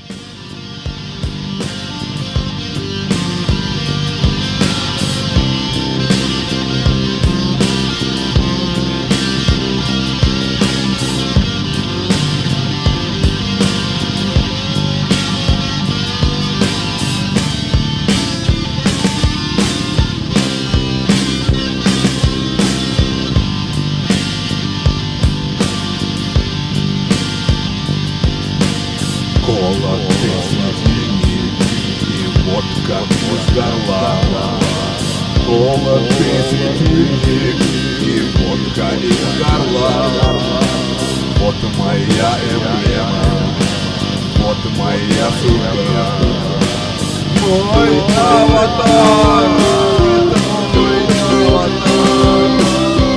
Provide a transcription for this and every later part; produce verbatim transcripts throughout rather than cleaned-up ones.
Голод тысячи и водка из горла. Голод тысячи и водка из горла. Вот моя эмблема, вот моя судьба. Мой аватар, мой аватар.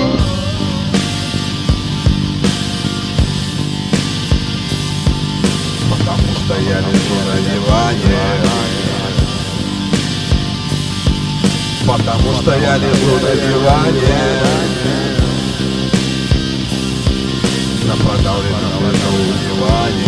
Потому что я лежу на диване, потому что я лежу на диване, на продавленном лежу диване.